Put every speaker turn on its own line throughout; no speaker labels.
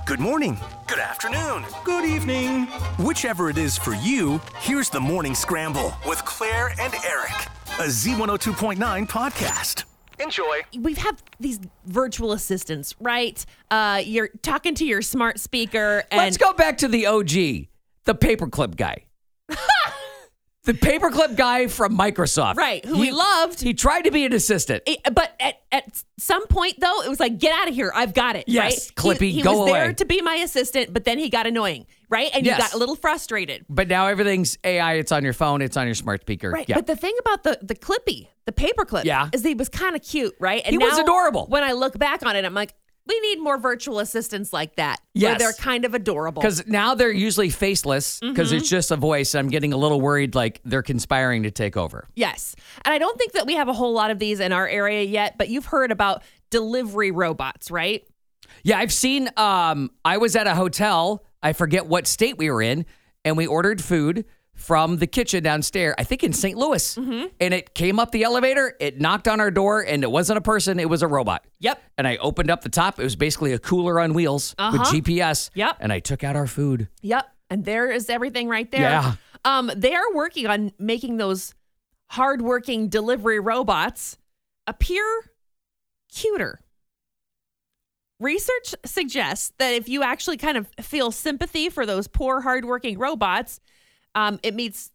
Good morning. Good afternoon. Good evening. Whichever it is for you, here's the Morning Scramble with Claire and Eric, a Z102.9 podcast. Enjoy.
We've had these virtual assistants, right? You're talking to your smart speaker. And
Let's go back to the OG, the paperclip guy. The paperclip guy from Microsoft.
Right, who we loved.
He tried to be an assistant.
But at some point, though, it was like, get out of here. I've got it.
Yes,
right?
Clippy,
he
go
was
away.
there to be my assistant, but then he got annoying, right? And
Yes.
you got a little frustrated.
But now everything's AI. It's on your phone. It's on your smart speaker.
Right,
Yeah.
but the thing about the Clippy, the paperclip, is he was kind of cute, right? And
He was
now,
adorable.
When I look back on it, I'm like, we need more virtual assistants like that.
Yes.
Where they're kind of adorable.
Because now they're usually faceless because it's just a voice. I'm getting a little worried like they're conspiring to take over.
Yes. And I don't think that we have a whole lot of these in our area yet, but you've heard about delivery robots, right?
Yeah, I've seen, I was at a hotel. I forget what state we were in, and we ordered food from the kitchen downstairs, I think in St. Louis. And it came up the elevator, it knocked on our door, and it wasn't a person, it was a robot.
Yep.
And I opened up the top. It was basically a cooler on wheels with GPS.
Yep.
And I took out our food.
Yep. And there is everything right there.
Yeah.
They are working on making those hardworking delivery robots appear cuter. Research suggests that if you actually kind of feel sympathy for those poor, hardworking robots, it means,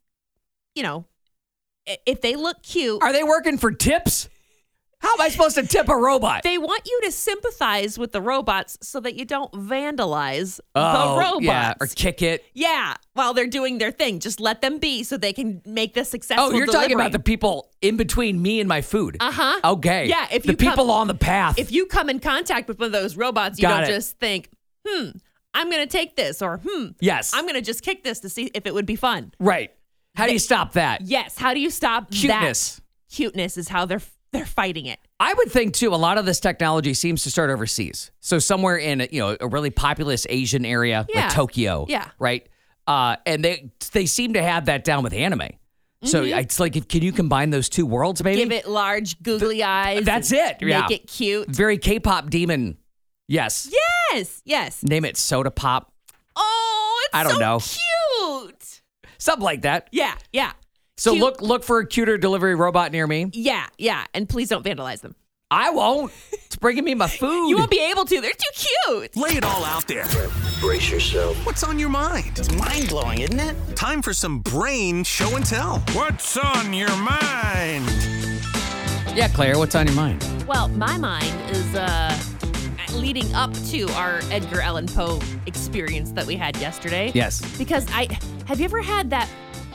if they look cute.
Are they working for tips? How am I supposed to tip a robot?
They want you to sympathize with the robots so that you don't vandalize the robots.
Yeah, or kick it.
Yeah, while they're doing their thing. Just let them be so they can make the successful
Oh, you're
delivery.
talking about the people in between me and my food.
Uh-huh.
Okay.
Yeah, if
the
you
people
come-
on the path.
If you come in contact with one of those robots, you
Got
don't
it.
just think, I'm going to take this, or
Yes.
I'm going to just kick this to see if it would be fun.
Right. How do you stop that?
Yes, how do you stop
Cuteness.
that? Cuteness is how they're fighting it.
I would think too. A lot of this technology seems to start overseas. So somewhere in a really populous Asian area
Yeah.
like Tokyo.
Yeah.
Right. And they seem to have that down with anime. So it's like, can you combine those two worlds? Maybe
Give it large googly eyes.
That's
and
it. Yeah.
Make it cute.
Very K-pop demon. Yes.
Yes.
Name it Soda Pop.
Oh, it's
I don't
so
know.
cute.
Something like that.
Yeah.
So
Cute.
look for a cuter delivery robot near me.
Yeah. And please don't vandalize them.
I won't. It's bringing me my food.
You won't be able to. They're too cute.
Lay it all out there.
Brace yourself.
What's on your mind?
It's mind-blowing, isn't it?
Time for some brain show and tell. What's on your mind?
Yeah, Claire, what's on your mind?
Well, my mind is leading up to our Edgar Allan Poe experience that we had yesterday.
Yes.
Because have you ever had that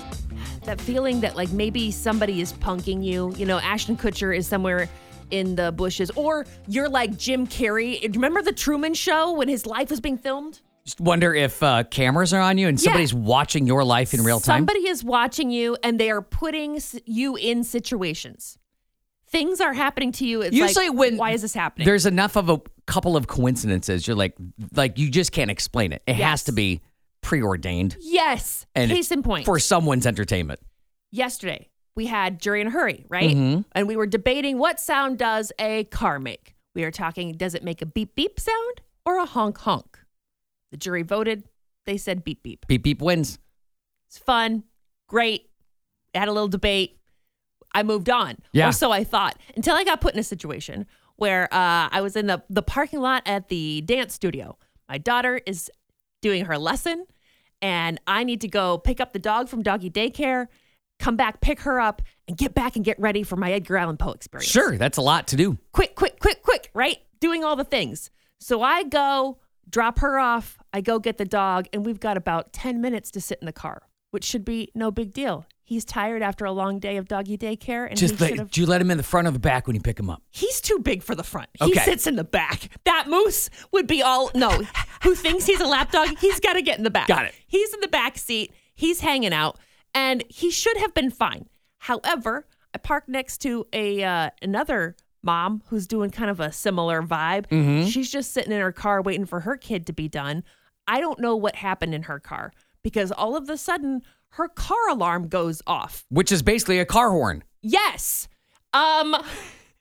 feeling that like maybe somebody is punking you? You know, Ashton Kutcher is somewhere in the bushes, or you're like Jim Carrey. Remember the Truman Show when his life was being filmed?
Just wonder if cameras are on you and somebody's watching your life in real time.
Somebody is watching you and they are putting you in situations. Things are happening to you. It's
Usually
like,
when
why is this happening?
There's enough of a couple of coincidences. You're like you just can't explain it. It has to be preordained.
Yes.
And
Case in point.
for someone's entertainment.
Yesterday, we had Jury in a Hurry, right?
Mm-hmm.
And we were debating what sound does a car make. We were talking, does it make a beep beep sound or a honk honk? The jury voted. They said beep beep.
Beep beep wins.
It's fun. Great. Had a little debate. I moved on.
Yeah.
Or so I thought. Until I got put in a situation where I was in the parking lot at the dance studio. My daughter is doing her lesson, and I need to go pick up the dog from doggy daycare, come back, pick her up, and get back and get ready for my Edgar Allan Poe experience.
Sure, that's a lot to do.
Quick, right? Doing all the things. So I go drop her off. I go get the dog, and we've got about 10 minutes to sit in the car, which should be no big deal. He's tired after a long day of doggy daycare. And
Do you let him in the front or the back when you pick him up?
He's too big for the front. He
Okay.
sits in the back. That moose would be who thinks he's a lap dog, he's got to get in the back.
Got it.
He's in the back seat. He's hanging out, and he should have been fine. However, I parked next to another mom who's doing kind of a similar vibe.
Mm-hmm.
She's just sitting in her car waiting for her kid to be done. I don't know what happened in her car because all of a sudden her car alarm goes off.
Which is basically a car horn.
Yes.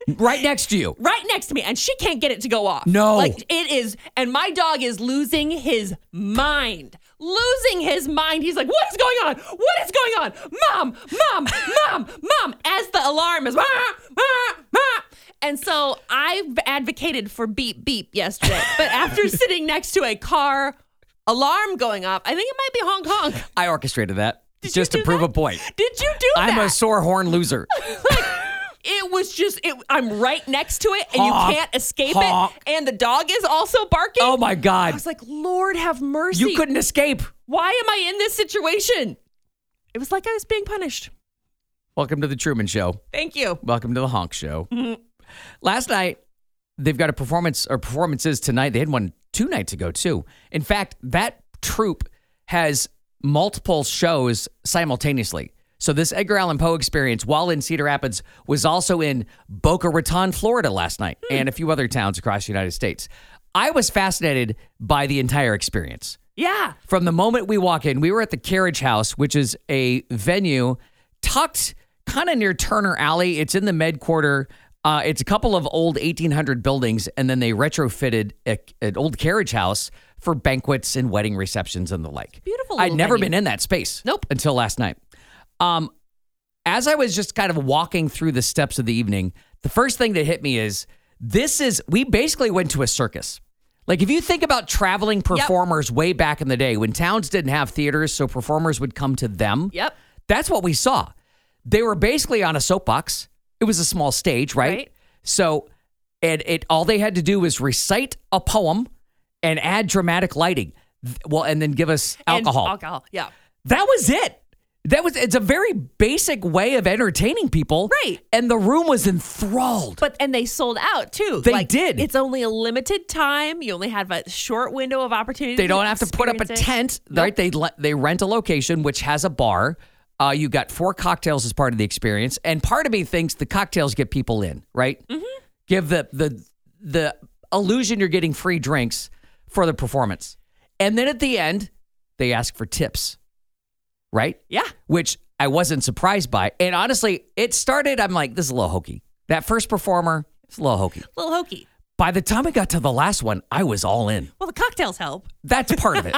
Right next to you.
Right next to me, and she can't get it to go off.
No.
Like, it is, and my dog is losing his mind. Losing his mind. He's like, what is going on? What is going on? Mom, mom, mom, mom, as the alarm is, "Mah, mah, mah." And so I advocated for beep, beep yesterday. But after sitting next to a car alarm going off, I think it might be honk, honk.
I orchestrated that
Did
just
you
to
do
prove
that?
a point.
Did you do that?
I'm a sore horn loser.
It was just, I'm right next to it, and
Honk,
you can't escape
honk.
it. And the dog is also barking.
Oh my God.
I was like, Lord have mercy.
You couldn't escape.
Why am I in this situation? It was like I was being punished.
Welcome to the Truman Show.
Thank you.
Welcome to the Honk Show. Last night, they've got a performances tonight. They had one 2 nights ago, too. In fact, that troupe has multiple shows simultaneously. So this Edgar Allan Poe experience, while in Cedar Rapids, was also in Boca Raton, Florida last night, and a few other towns across the United States. I was fascinated by the entire experience.
Yeah.
From the moment we walk in, we were at the Carriage House, which is a venue tucked kind of near Turner Alley. It's in the Med Quarter. It's a couple of old 1800 buildings, and then they retrofitted an old carriage house for banquets and wedding receptions and the like.
Beautiful
I'd
little
never
venue.
been in that space.
Nope.
Until last night. As I was just kind of walking through the steps of the evening, the first thing that hit me is we basically went to a circus. Like, if you think about traveling performers way back in the day when towns didn't have theaters, so performers would come to them.
Yep.
That's what we saw. They were basically on a soapbox. It was a small stage, right? So, and all they had to do was recite a poem and add dramatic lighting. Well, and then give us alcohol.
And alcohol, yeah.
That was it. It's a very basic way of entertaining people.
Right.
And the room was enthralled.
And they sold out too.
They did.
It's only a limited time. You only have a short window of opportunity.
They don't have to put up a tent, right? They rent a location which has a bar. You got 4 cocktails as part of the experience, and part of me thinks the cocktails get people in, right? Mm-hmm. Give the illusion you're getting free drinks for the performance, and then at the end they ask for tips, right?
Yeah,
which I wasn't surprised by, and honestly, it started. I'm like, this is a little hokey. That first performer, it's a little hokey.
A little hokey.
By the time I got to the last one, I was all in.
Well, the cocktails help.
That's part of it.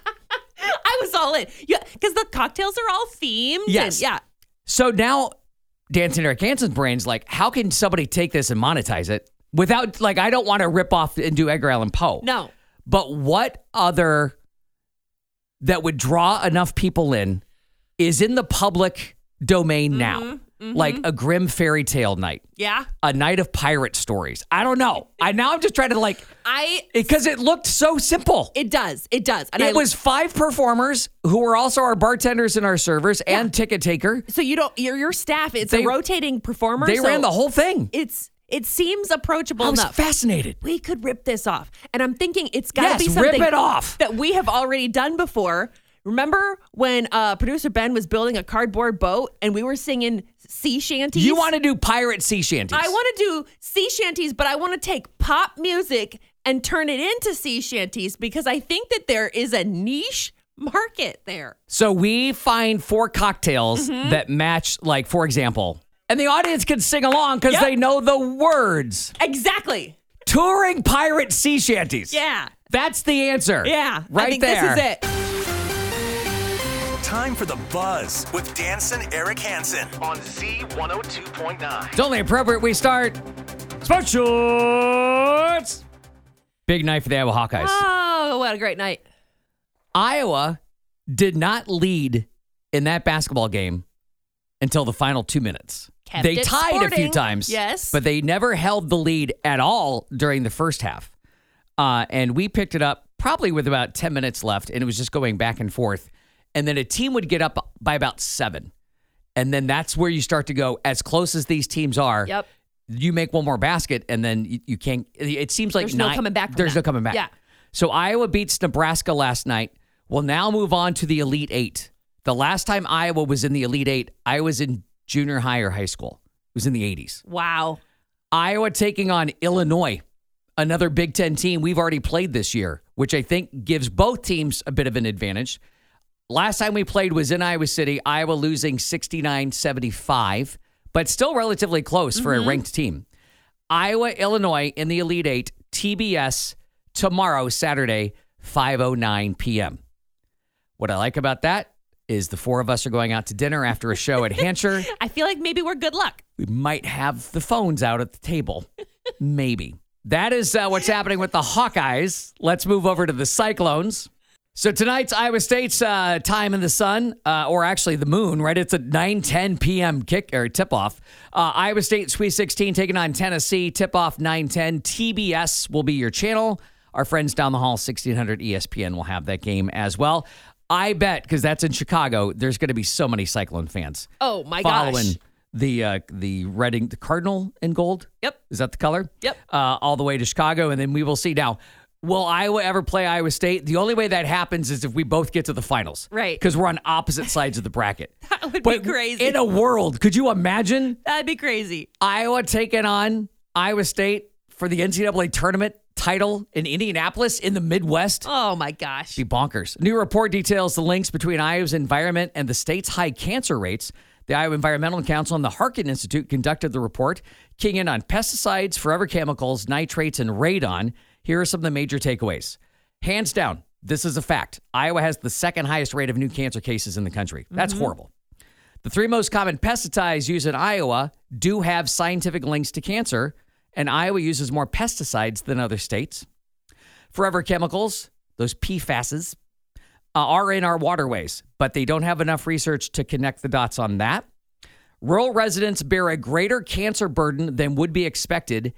I was all in. Yeah, because the cocktails are all themed.
Yes.
Yeah.
So now, Dancing Eric Hansen's brain's like, how can somebody take this and monetize it without, like, I don't want to rip off and do Edgar Allan Poe.
No.
But what other that would draw enough people in is in the public domain now? Mm-hmm. Like a grim fairy tale night.
Yeah.
A night of pirate stories. I don't know. I'm just trying to because it looked so simple.
It does. And
it was 5 performers who were also our bartenders and our servers and ticket taker.
So your staff, it's a rotating performer.
They ran the whole thing.
It seems approachable
I was
enough.
Fascinated.
We could rip this off. And I'm thinking it's got to be something
rip it off.
that we have already done before. Remember when producer Ben was building a cardboard boat and we were singing sea shanties?
You want to do pirate sea shanties.
I want to do sea shanties, but I want to take pop music and turn it into sea shanties because I think that there is a niche market there.
So we find 4 cocktails that match, like, for example, and the audience can sing along because they know the words.
Exactly.
Touring pirate sea shanties.
Yeah.
That's the answer.
Yeah.
Right
I think
there.
This is it.
Time for The Buzz with Danson Eric Hansen on Z102.9.
It's only appropriate we start Sports Shorts. Big night for the Iowa Hawkeyes.
Oh, what a great night.
Iowa did not lead in that basketball game until the final 2 minutes. They tied a few times.
Yes.
But they never held the lead at all during the first half. And we picked it up probably with about 10 minutes left, and it was just going back and forth. And then a team would get up by about 7. And then that's where you start to go, as close as these teams are, you make one more basket, and then you can't. It seems like
there's no coming back.
There's no coming back.
Yeah.
So Iowa beats Nebraska last night. We'll now move on to the Elite 8. The last time Iowa was in the Elite 8, I was in junior high or high school. It was in the 80s.
Wow.
Iowa taking on Illinois, another Big Ten team we've already played this year, which I think gives both teams a bit of an advantage. Last time we played was in Iowa City, Iowa losing 69-75, but still relatively close for a ranked team. Iowa, Illinois in the Elite Eight, TBS tomorrow, Saturday, 5:09 p.m. What I like about that is the four of us are going out to dinner after a show at Hansher.
I feel like maybe we're good luck.
We might have the phones out at the table. Maybe. That is what's happening with the Hawkeyes. Let's move over to the Cyclones. So tonight's Iowa State's time in the sun, or actually the moon, right? It's a 9:10 p.m. kick or tip-off. Iowa State Sweet 16 taking on Tennessee. Tip-off 9:10. TBS will be your channel. Our friends down the hall, 1600 ESPN, will have that game as well. I bet, because that's in Chicago, there's going to be so many Cyclone fans.
Oh, my
following
gosh.
the Reading, the Cardinal in gold.
Yep.
Is that the color?
Yep.
All the way to Chicago, and then we will see. Now, will Iowa ever play Iowa State? The only way that happens is if we both get to the finals.
Right.
Because we're on opposite sides of the bracket.
That would
But
be crazy.
in a world, could you imagine
That'd be crazy.
Iowa taking on Iowa State for the NCAA tournament title in Indianapolis in the Midwest?
Oh, my gosh.
Be bonkers. New report details the links between Iowa's environment and the state's high cancer rates. The Iowa Environmental Council and the Harkin Institute conducted the report, keying in on pesticides, forever chemicals, nitrates, and radon. Here are some of the major takeaways. Hands down, this is a fact. Iowa has the second highest rate of new cancer cases in the country. That's horrible. The three most common pesticides used in Iowa do have scientific links to cancer, and Iowa uses more pesticides than other states. Forever chemicals, those PFASs, are in our waterways, but they don't have enough research to connect the dots on that. Rural residents bear a greater cancer burden than would be expected.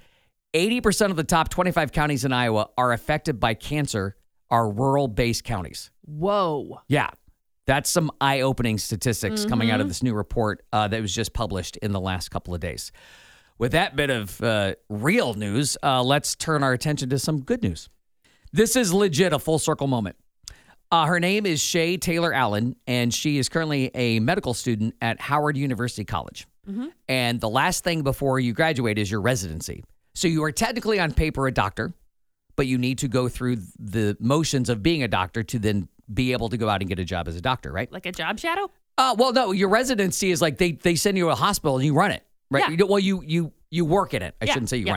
80% of the top 25 counties in Iowa are affected by cancer, are rural-based counties.
Whoa.
Yeah, that's some eye-opening statistics coming out of this new report that was just published in the last couple of days. With that bit of real news, let's turn our attention to some good news. This is legit a full circle moment. Her name is Shay Taylor Allen, and she is currently a medical student at Howard University College. And the last thing before you graduate is your residency. So you are technically on paper a doctor, but you need to go through the motions of being a doctor to then be able to go out and get a job as a doctor, right?
Like a job shadow?
Well, no, your residency is like they send you to a hospital and you run it, right?
Yeah.
You work in it. I shouldn't say you run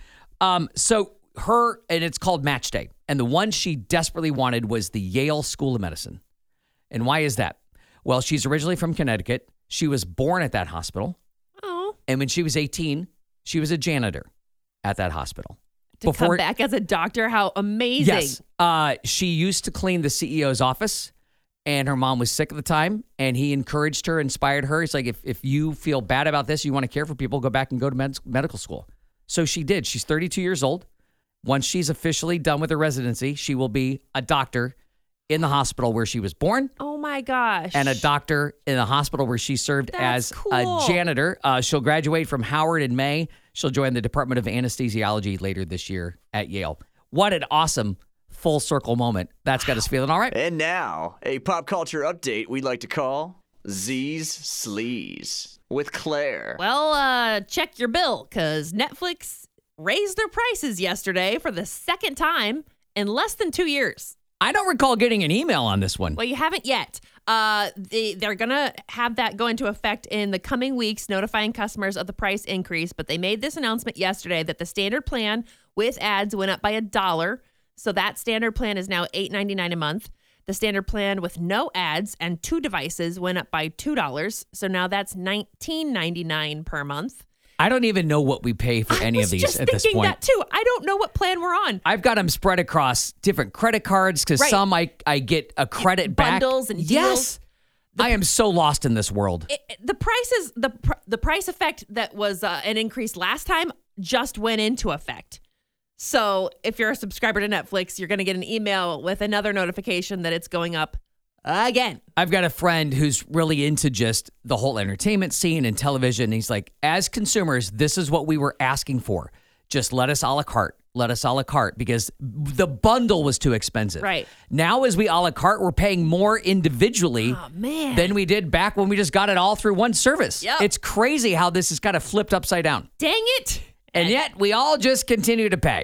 it. So her, and it's called Match Day. And the one she desperately wanted was the Yale School of Medicine. And why is that? Well, she's originally from Connecticut. She was born at that hospital.
Oh.
And when she was 18, she was a janitor at that hospital.
To come back as a doctor? How amazing.
Yes. She used to clean the CEO's office, and her mom was sick at the time, and he encouraged her, inspired her. He's like, if you feel bad about this, you want to care for people, go back and go to medical school. So she did. She's 32 years old. Once she's officially done with her residency, she will be a doctor in the hospital where she was born.
Oh, my gosh.
And a doctor in the hospital where she served
That's
as
cool.
a janitor. She'll graduate from Howard in May. She'll join the Department of Anesthesiology later this year at Yale. What an awesome full circle moment. That's got us feeling all right.
And now, a pop culture update we'd like to call Z's Sleaze with Claire.
Well, check your bill, because Netflix raised their prices yesterday for the second time in less than 2 years.
I don't recall getting an email on this one.
Well, you haven't yet. They're going to have that go into effect in the coming weeks, notifying customers of the price increase. But they made this announcement yesterday that the standard plan with ads went up by $1. So that standard plan is now $8.99 a month. The standard plan with no ads and 2 devices went up by $2. So now that's $19.99 per month.
I don't even know what we pay for any of these at this point.
I was just thinking that too. I don't know what plan we're on.
I've got them spread across different credit cards because some I get a credit back.
Bundles and deals.
Yes. I am so lost in this world.
The prices, the price effect that was an increase last time just went into effect. So if you're a subscriber to Netflix, you're going to get an email with another notification that it's going up again.
I've got a friend who's really into just the whole entertainment scene and television. He's like, as consumers, this is what we were asking for. Just let us a la carte. Let us a la carte because the bundle was too expensive.
Right.
Now, as we a la carte, we're paying more individually than we did back when we just got it all through one service.
Yep.
It's crazy how this is kind of flipped upside down.
Dang it.
And yet we all just continue to pay.
What are we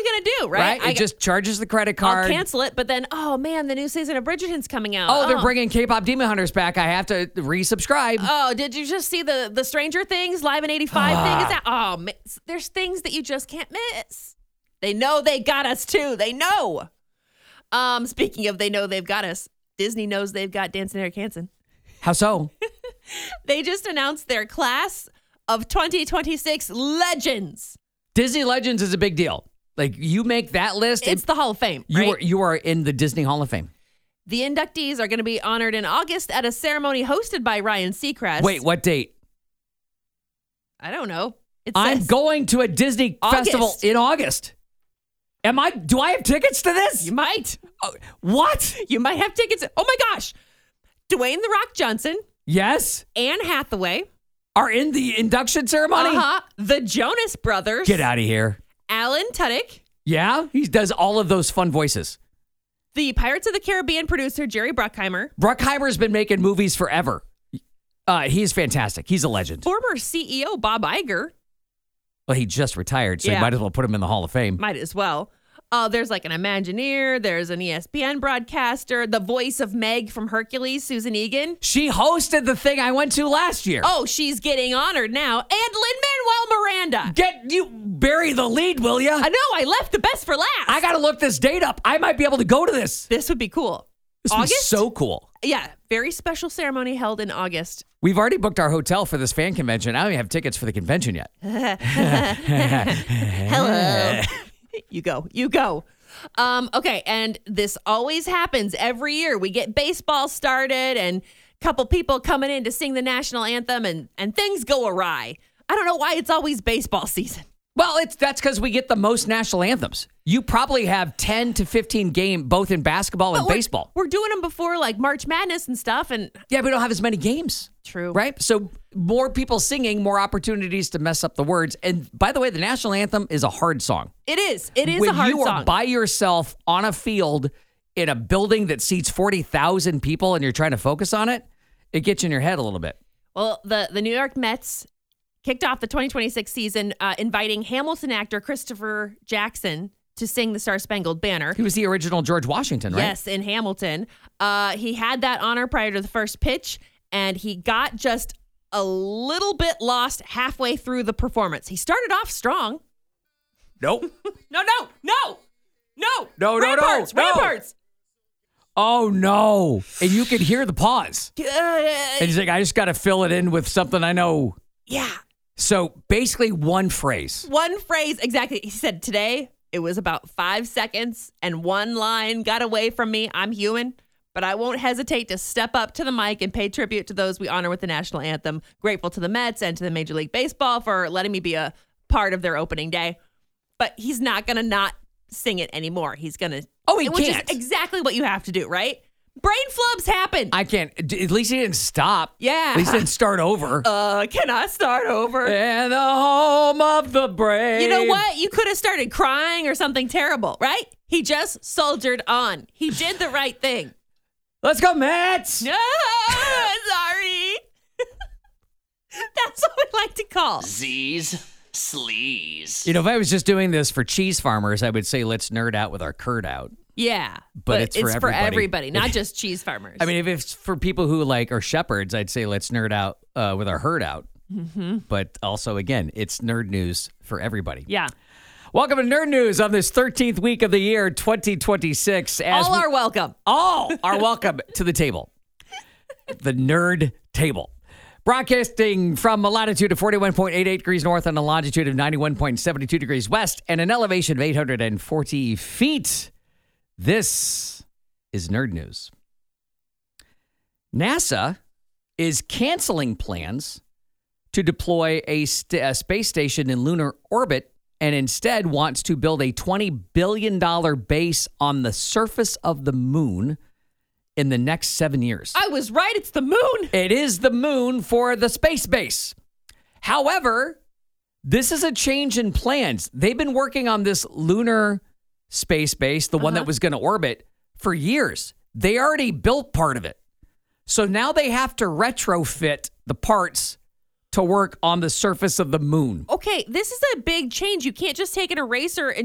going to do, right?
It just charges the credit
I'll
card.
cancel it, but then, oh man, the new season of Bridgerton's coming out.
Oh, they're bringing K-pop Demon Hunters back. I have to resubscribe.
Oh, did you just see the Stranger Things Live in 85 thing? Is that? Oh, there's things that you just can't miss. They know they got us too. They know. Speaking of, they know they've got us. Disney knows they've got Dancing Eric Hansen.
How so?
They just announced their class of 2026 legends.
Disney Legends is a big deal. Like, you make that list.
It's the Hall of Fame, right?
You are in the Disney Hall of Fame.
The inductees are going to be honored in August at a ceremony hosted by Ryan Seacrest.
Wait, what date?
I don't know.
I'm going to a Disney festival in August. Do I have tickets to this?
You might.
What?
You might have tickets. Oh my gosh. Dwayne The Rock Johnson.
Yes.
Anne Hathaway.
Are in the induction ceremony?
The Jonas Brothers.
Get out of here.
Alan Tudyk.
Yeah, he does all of those fun voices.
The Pirates of the Caribbean producer, Jerry Bruckheimer.
Bruckheimer's been making movies forever. He's fantastic. He's a legend.
Former CEO, Bob Iger.
Well, he just retired, so you might as well put him in the Hall of Fame.
Might as well. There's like an Imagineer. There's an ESPN broadcaster. The voice of Meg from Hercules, Susan Egan.
She hosted the thing I went to last year.
Oh, she's getting honored now. And Lin-Manuel Miranda.
Bury the lead, will ya?
I know. I left the best for last.
I got to look this date up. I might be able to go to this.
This would be cool.
This would be so cool.
Yeah. Very special ceremony held in August.
We've already booked our hotel for this fan convention. I don't even have tickets for the convention yet.
Hello. You go. Okay, and this always happens every year. We get baseball started and a couple people coming in to sing the national anthem and things go awry. I don't know why it's always baseball season.
Well, that's because we get the most national anthems. You probably have 10 to 15 games, both in basketball and baseball.
We're doing them before like March Madness and stuff. And
yeah, we don't have as many games.
True.
Right? So more people singing, more opportunities to mess up the words. And by the way, the national anthem is a hard song.
It is. It is
when
a hard song.
When you are by yourself on a field in a building that seats 40,000 people and you're trying to focus on it, it gets in your head a little bit.
Well, the New York Mets kicked off the 2026 season inviting Hamilton actor Christopher Jackson to sing the Star-Spangled Banner.
He was the original George Washington, right?
Yes, in Hamilton. He had that honor prior to the first pitch, and he got just a little bit lost halfway through the performance. He started off strong.
Nope.
No.
Ramparts. Oh, no. And you could hear the pause. And he's like, I just got to fill it in with something I know.
Yeah.
So basically one phrase.
One phrase, exactly. He said, today it was about 5 seconds and one line got away from me. I'm human, but I won't hesitate to step up to the mic and pay tribute to those we honor with the national anthem. Grateful to the Mets and to the Major League Baseball for letting me be a part of their opening day. But he's not going to not sing it anymore. He's going to.
Oh, he
which
can't.
Is exactly what you have to do, right? Brain flubs happen.
I can't. At least he didn't stop.
Yeah.
At least he didn't start over.
Can I start over?
And the home of the brave.
You know what? You could have started crying or something terrible, right? He just soldiered on. He did the right thing.
Let's go, Mets.
No, sorry. That's what we like to call
Z's Sleaze.
You know, if I was just doing this for cheese farmers, I would say let's nerd out with our curd out.
Yeah,
but it's for
everybody, not just cheese farmers.
I mean, if it's for people who are shepherds, I'd say let's nerd out with our herd out.
Mm-hmm.
But also, again, it's nerd news for everybody.
Yeah.
Welcome to Nerd News on this 13th week of the year, 2026.
All are welcome.
All are welcome to the table. The Nerd Table. Broadcasting from a latitude of 41.88 degrees north and a longitude of 91.72 degrees west and an elevation of 840 feet. This is Nerd News. NASA is canceling plans to deploy a space station in lunar orbit and instead wants to build a $20 billion base on the surface of the moon in the next 7 years.
I was right. It's the moon.
It is the moon for the space base. However, this is a change in plans. They've been working on this lunar space base, the one that was going to orbit, for years. They already built part of it. So now they have to retrofit the parts to work on the surface of the moon.
Okay, this is a big change. You can't just take an eraser and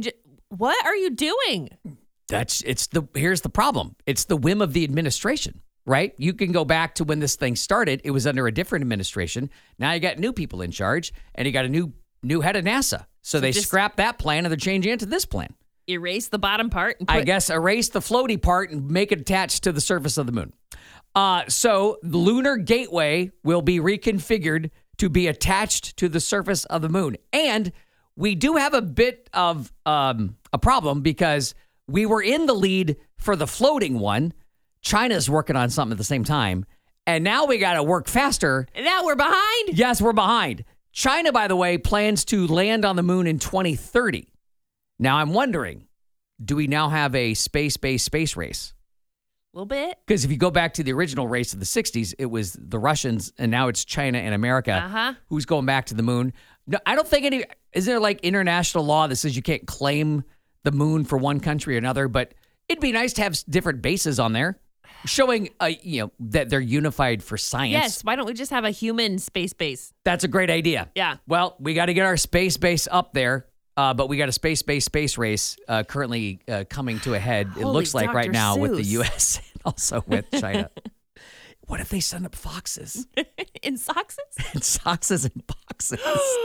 What are you doing?
Here's the problem. It's the whim of the administration, right? You can go back to when this thing started. It was under a different administration. Now you got new people in charge, and you got a new head of NASA. So they scrapped that plan, and they're changing it to this plan.
Erase the bottom part. And
I guess erase the floaty part and make it attached to the surface of the moon. So the Lunar Gateway will be reconfigured to be attached to the surface of the moon. And we do have a bit of a problem because we were in the lead for the floating one. China's working on something at the same time. And now we got to work faster.
And now we're behind?
Yes, we're behind. China, by the way, plans to land on the moon in 2030. Now, I'm wondering, do we now have a space-based space race?
A little bit.
Because if you go back to the original race of the 60s, it was the Russians, and now it's China and America who's going back to the moon. No, I don't think is there like international law that says you can't claim the moon for one country or another, but it'd be nice to have different bases on there showing, that they're unified for science.
Yes. Why don't we just have a human space base?
That's a great idea.
Yeah.
Well, we got to get our space base up there. But we got a space-based space race currently coming to a head, it
Holy
looks like
Dr.
right now with the
Seuss.
U.S. and also with China. What if they send up foxes?
In soxes?
And foxes and boxes.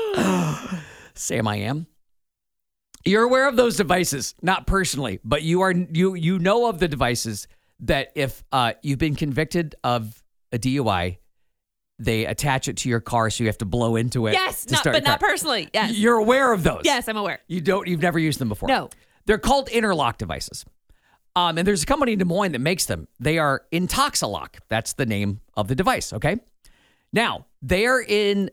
Sam, I am. You're aware of those devices, not personally, but you know of the devices that if you've been convicted of a DUI, they attach it to your car, so you have to blow into it.
Yes,
to start your
not
car.
personally. Yes.
You're aware of those.
Yes, I'm aware.
You've never used them before.
No.
They're called interlock devices. And there's a company in Des Moines that makes them. They are Intoxilock. That's the name of the device, okay? Now, they are in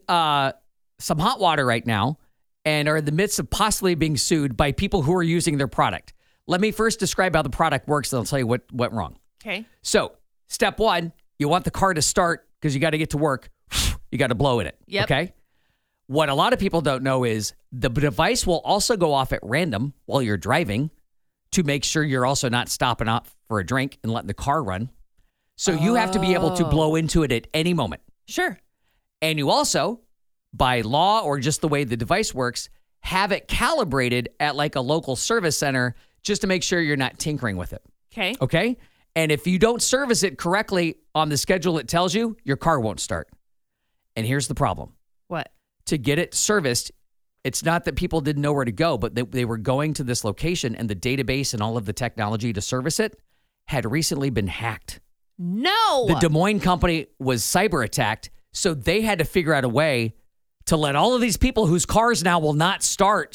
some hot water right now and are in the midst of possibly being sued by people who are using their product. Let me first describe how the product works, and I'll tell you what went wrong.
Okay.
So, step one, you want the car to start because you got to get to work. You got to blow in it.
Yep.
Okay? What a lot of people don't know is the device will also go off at random while you're driving to make sure you're also not stopping up for a drink and letting the car run. So you have to be able to blow into it at any moment.
Sure.
And you also, by law or just the way the device works, have it calibrated at like a local service center just to make sure you're not tinkering with it.
Okay.
Okay? And if you don't service it correctly on the schedule it tells you, your car won't start. And here's the problem.
What?
To get it serviced, it's not that people didn't know where to go, but they were going to this location and the database and all of the technology to service it had recently been hacked.
No.
The Des Moines company was cyber attacked, so they had to figure out a way to let all of these people whose cars now will not start.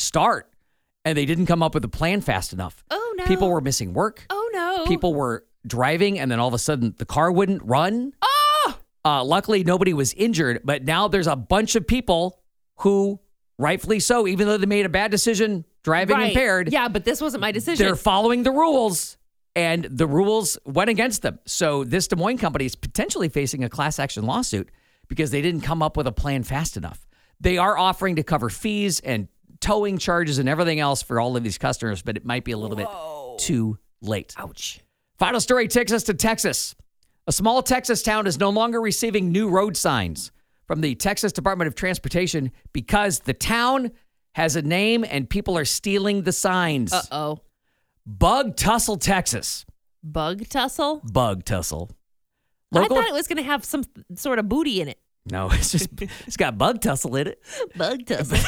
And they didn't come up with a plan fast enough.
Oh, no.
People were missing work.
Oh, no.
People were driving, and then all of a sudden the car wouldn't run.
Oh!
Luckily, nobody was injured, but now there's a bunch of people who, rightfully so, even though they made a bad decision driving
Right.
impaired,
Yeah, but this wasn't my decision.
they're following the rules, and the rules went against them. So this Des Moines company is potentially facing a class action lawsuit because they didn't come up with a plan fast enough. They are offering to cover fees and towing charges and everything else for all of these customers, but it might be a little bit too late.
Ouch.
Final story takes us to Texas. A small Texas town is no longer receiving new road signs from the Texas Department of Transportation because the town has a name and people are stealing the signs.
Uh-oh.
Bug Tussle, Texas.
Bug tussle?
Bug Tussle.
I thought it was going to have some sort of booty in it.
No, it's got Bug Tussle in it.
Bug tussle.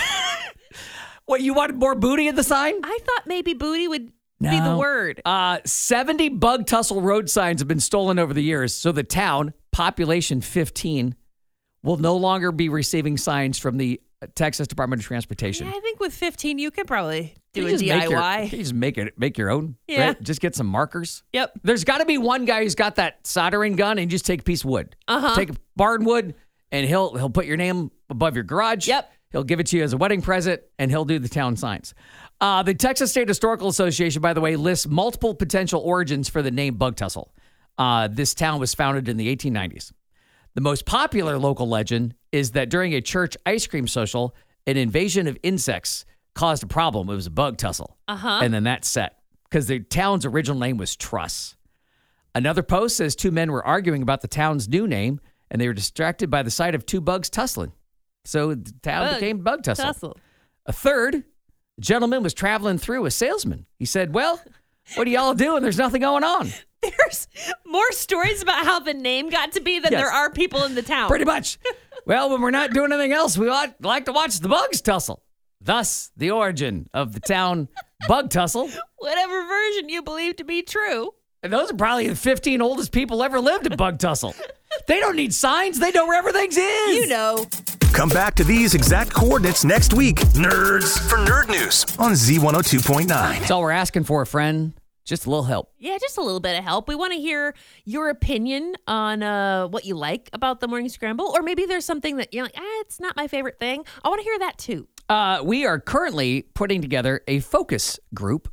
What, you wanted more booty in the sign?
I thought maybe booty would be the word.
70 Bug Tussle road signs have been stolen over the years, so the town, population 15, will no longer be receiving signs from the Texas Department of Transportation.
Yeah, I think with 15, you could probably do a
You just
DIY.
you just make your own.
Yeah.
Right? Just get some markers.
Yep.
There's got to be one guy who's got that soldering gun and just take a piece of wood.
Uh-huh.
Take a barn wood, and he'll put your name above your garage.
Yep.
He'll give it to you as a wedding present, and he'll do the town signs. The Texas State Historical Association, by the way, lists multiple potential origins for the name Bug Tussle. This town was founded in the 1890s. The most popular local legend is that during a church ice cream social, an invasion of insects caused a problem. It was a bug tussle.
Uh-huh.
And then that set because the town's original name was Truss. Another post says two men were arguing about the town's new name, and they were distracted by the sight of two bugs tussling. So the town became Bug Tussle.
Tussle.
A third gentleman was traveling through, a salesman. He said, well, what are y'all doing? There's nothing going on.
There's more stories about how the name got to be than
Yes.
there are people in the town.
Pretty much. Well, when we're not doing anything else, we like to watch the bugs tussle. Thus, the origin of the town bug tussle.
Whatever version you believe to be true.
And those are probably the 15 oldest people ever lived at bug tussle. They don't need signs. They know where everything is.
You know.
Come back to these exact coordinates next week, nerds, for Nerd News on Z102.9.
That's all we're asking for, friend. Just a little help.
Yeah, just a little bit of help. We want to hear your opinion on what you like about the Morning Scramble, or maybe there's something that you're like, it's not my favorite thing. I want to hear that too.
We are currently putting together a focus group.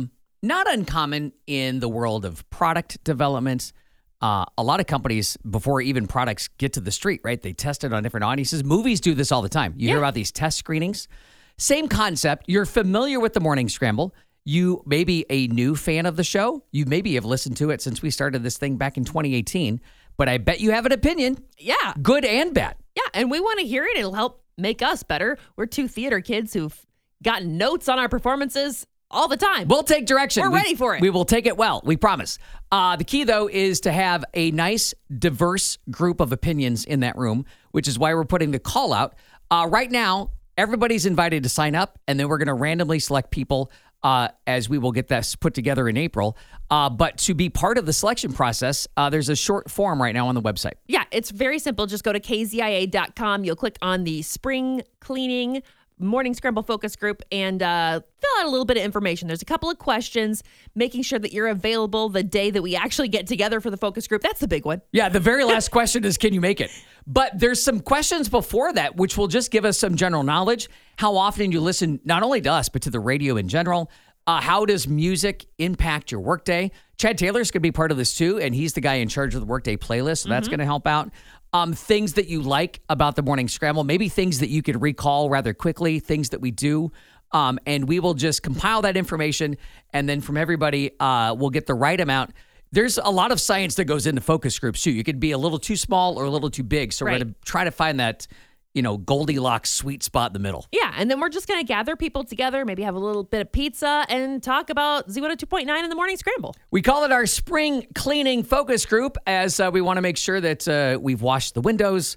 Not uncommon in the world of product development. A lot of companies, before even products get to the street, right? They test it on different audiences. Movies do this all the time. You hear about these test screenings. Same concept. You're familiar with the Morning Scramble. You may be a new fan of the show. You maybe have listened to it since we started this thing back in 2018. But I bet you have an opinion.
Yeah.
Good and bad.
Yeah, and we want to hear it. It'll help make us better. We're two theater kids who've gotten notes on our performances all the time.
We'll take direction.
We're ready for it.
We will take it well. We promise. The key, though, is to have a nice, diverse group of opinions in that room, which is why we're putting the call out. Right now, everybody's invited to sign up, and then we're going to randomly select people as we will get this put together in April. But to be part of the selection process, there's a short form right now on the website.
Yeah, it's very simple. Just go to kzia.com. You'll click on the spring cleaning Morning Scramble focus group and fill out a little bit of information. There's a couple of questions, making sure that you're available the day that we actually get together for the focus group. That's the big one.
Yeah, the very last question is, can you make it? But there's some questions before that, which will just give us some general knowledge. How often you listen, not only to us, but to the radio in general. How does music impact your workday? Chad Taylor's going to be part of this too, and he's the guy in charge of the workday playlist, so that's going to help out. Things that you like about the Morning Scramble, maybe things that you could recall rather quickly, things that we do. And we will just compile that information, and then from everybody, we'll get the right amount. There's a lot of science that goes into focus groups too. You could be a little too small or a little too big. So we're going to try to find that, Goldilocks sweet spot in the middle.
Yeah, and then we're just going to gather people together, maybe have a little bit of pizza, and talk about Z102.9 in the Morning Scramble.
We call it our spring cleaning focus group, as we want to make sure that we've washed the windows,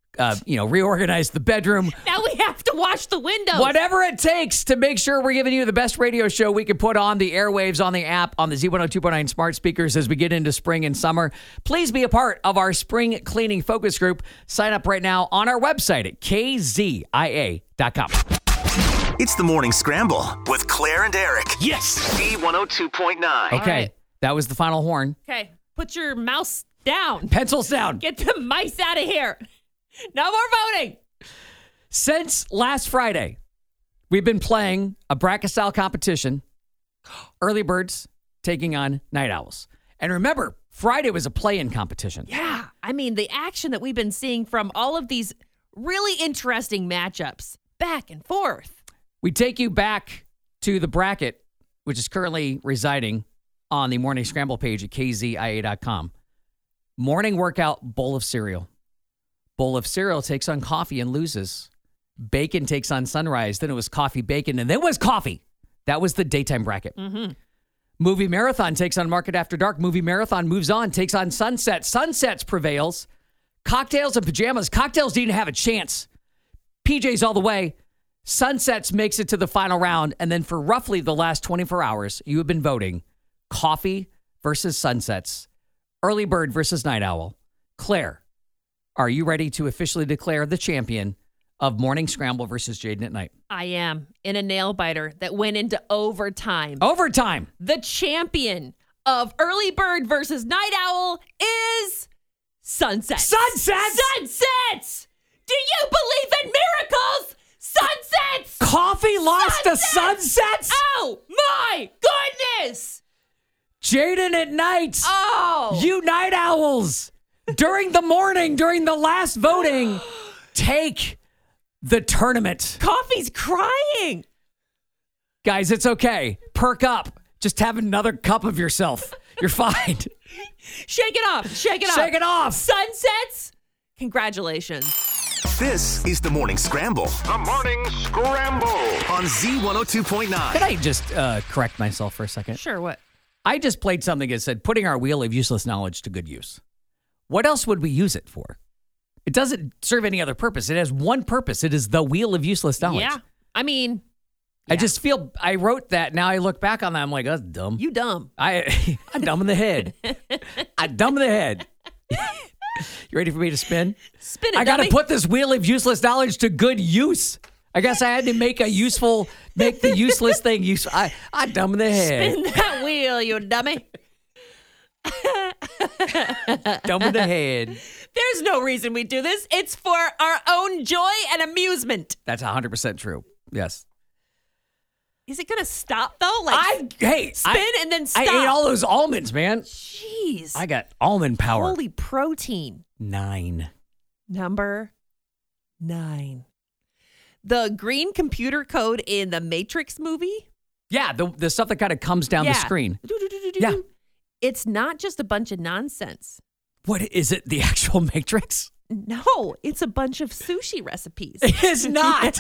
reorganized the bedroom.
Now we have to wash the windows.
Whatever it takes to make sure we're giving you the best radio show we can put on the airwaves, on the app, on the Z102.9 smart speakers as we get into spring and summer. Please be a part of our spring cleaning focus group. Sign up right now on our website at kzia.com.
It's the Morning Scramble with Claire and Eric.
Yes.
Z102.9.
Okay,
right.
That was the final horn.
Okay, put your mouse down.
Pencils down.
Get the mice out of here. No more voting.
Since last Friday, we've been playing a bracket-style competition. Early Birds taking on Night Owls. And remember, Friday was a play-in competition.
Yeah. I mean, the action that we've been seeing from all of these really interesting matchups back and forth.
We take you back to the bracket, which is currently residing on the Morning Scramble page at kzia.com. Morning workout, bowl of cereal. Bowl of cereal takes on coffee and loses. Bacon takes on sunrise. Then it was coffee, bacon, and then it was coffee. That was the daytime bracket.
Mm-hmm.
Movie marathon takes on market after dark. Movie marathon moves on, takes on sunset. Sunsets prevails. Cocktails and pajamas. Cocktails didn't have a chance. PJs all the way. Sunsets makes it to the final round. And then for roughly the last 24 hours, you have been voting coffee versus sunsets. Early bird versus night owl. Claire, are you ready to officially declare the champion of Morning Scramble versus Jaden at Night?
I am in a nail biter that went into overtime.
Overtime.
The champion of Early Bird versus Night Owl is Sunsets.
Sunsets!
Sunsets! Do you believe in miracles? Sunsets!
Coffee lost to sunsets?
Oh my goodness!
Jaden at Night.
Oh!
You night owls. During the morning, during the last voting, take the tournament.
Coffee's crying.
Guys, it's okay. Perk up. Just have another cup of yourself. You're fine.
Shake it off. Shake it off.
Shake it off.
Sunsets, congratulations.
This is the Morning Scramble
The Morning Scramble.
on Z102.9.
Can I just correct myself for a second?
Sure, what?
I just played something that said putting our wheel of useless knowledge to good use. What else would we use it for? It doesn't serve any other purpose. It has one purpose. It is the wheel of useless knowledge.
Yeah. I mean,
I just feel I wrote that. Now I look back on that. I'm like, that's dumb.
you dumb.
I'm dumb in the head. I'm dumb in the head. You ready for me to spin?
Spin it,
I got to
dummy.
put this wheel of useless knowledge to good use. I guess I had to make the useless thing useful. I'm dumb in the head.
Spin that wheel, you dummy.
Dumb in the head.
There's no reason we do this. It's for our own joy and amusement.
That's 100% true. Yes.
Is it going to stop, though? Like, spin and then stop.
I ate all those almonds, man.
Jeez.
I got almond power.
Holy protein.
9.
Number 9. The green computer code in the Matrix movie.
Yeah, the stuff that kind of comes down the screen. Yeah.
It's not just a bunch of nonsense.
What is it? The actual Matrix?
No, it's a bunch of sushi recipes.
It's not.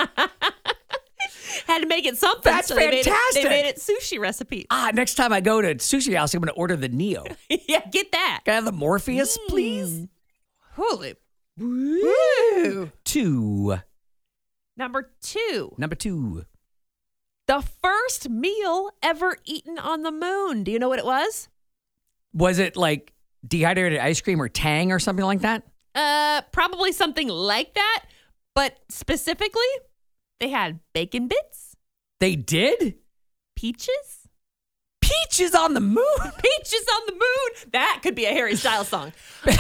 Had to make it something.
That's
so
fantastic.
They made it sushi recipes.
Next time I go to Sushi House, I'm going to order the Neo.
Yeah, get that.
Can I have the Morpheus, please?
Holy.
Woo. 2.
Number 2.
Number 2.
The first meal ever eaten on the moon. Do you know what it was?
Was it like dehydrated ice cream or Tang or something like that?
Probably something like that. But specifically, they had bacon bits,
They did?
peaches.
Peaches on the moon.
Peaches on the moon. That could be a Harry Styles song.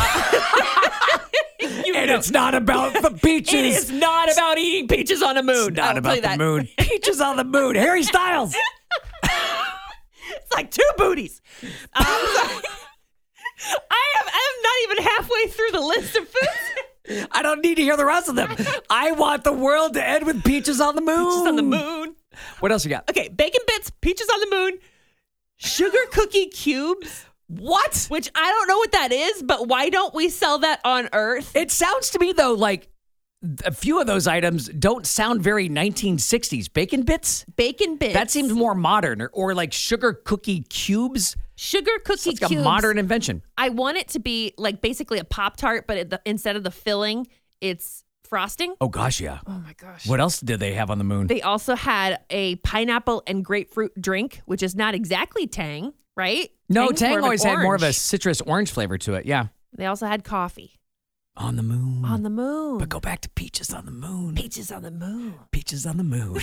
It's not about the peaches.
It is not about eating peaches on the moon.
It's not
I'll tell
about
you
the
that.
moon. Peaches on the moon. Harry Styles.
It's like 2 booties. I am not even halfway through the list of foods.
I don't need to hear the rest of them. I want the world to end with peaches on the moon.
Peaches on the moon.
What else you got?
Okay, bacon bits, peaches on the moon, sugar cookie cubes.
What?
Which I don't know what that is, but why don't we sell that on Earth?
It sounds to me, though, like a few of those items don't sound very 1960s. Bacon bits?
Bacon bits.
That seems more modern. Or like sugar cookie cubes.
Sugar cookie
It's like
cubes.
a modern invention.
I want it to be like basically a Pop-Tart, but instead of the filling, it's frosting.
Oh, gosh, yeah.
Oh, my gosh.
What else did they have on the moon?
They also had a pineapple and grapefruit drink, which is not exactly Tang, right?
No,
Tang's more
Tang
of an
always had more of a
orange.
citrus orange flavor to it. Yeah.
They also had coffee.
On the moon.
On the moon.
But go back to peaches on the moon.
Peaches on the moon.
Peaches on the moon.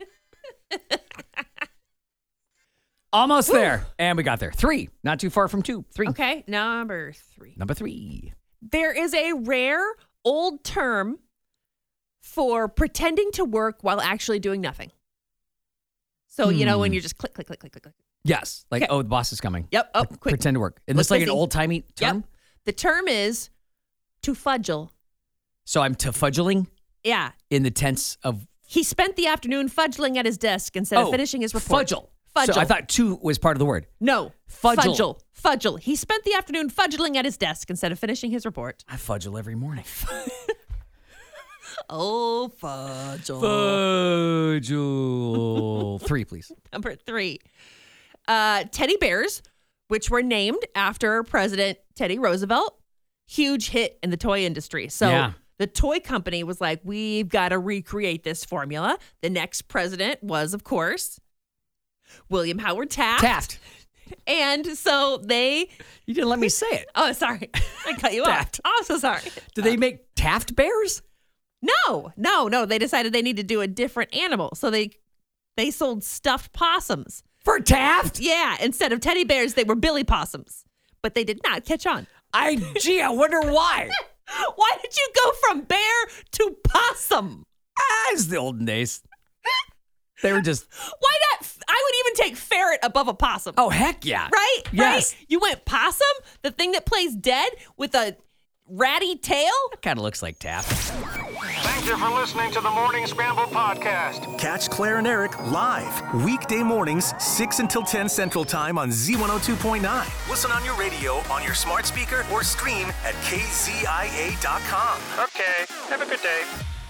Almost there. And we got there. 3. Not too far from 2. 3.
Okay, number 3.
Number 3.
There is a rare old term for pretending to work while actually doing nothing. So, you know, when you're just click, click, click, click, click, click.
Yes. Like,
Okay.
oh, the boss is coming.
Yep. Oh, quick.
Pretend to work. Isn't
Look
this like
busy.
an old-timey term?
Yep. The term is to fudgel.
So I'm fudgling
Yeah.
in the tense of...
He spent the afternoon fudgling at his desk instead of finishing his report.
Fudgel.
Fudgel.
So I thought 2 was part of the word.
No.
Fudgel.
Fudgel. Fudgel. He spent the afternoon fudgling at his desk instead of finishing his report.
I fudgel every morning.
Oh, fudgel.
Fudgel. 3, please.
Number 3. Teddy bears, which were named after President Teddy Roosevelt. Huge hit in the toy industry. So
Yeah.
the toy company was like, we've got to recreate this formula. The next president was, of course, William Howard Taft.
Taft.
And so they...
You didn't let me say it.
Oh, sorry. I cut you off.
Taft.
I'm so sorry.
Did they make Taft bears?
No. They decided they need to do a different animal. So they sold stuffed possums.
For Taft?
Yeah, instead of teddy bears, they were Billy possums. But they did not catch on.
I wonder why.
Why did you go from bear to possum?
It's the olden days. They were just...
Why not? I would even take ferret above a possum.
Oh, heck yeah.
Right?
Yes.
Right? You went possum, the thing that plays dead with a ratty tail?
Kind of looks like Taft.
Thank you for listening to the Morning Scramble podcast.
Catch Claire and Eric live weekday mornings, 6 until 10 Central Time on Z102.9. Listen on your radio, on your smart speaker, or stream at kzia.com.
Okay, have a good day.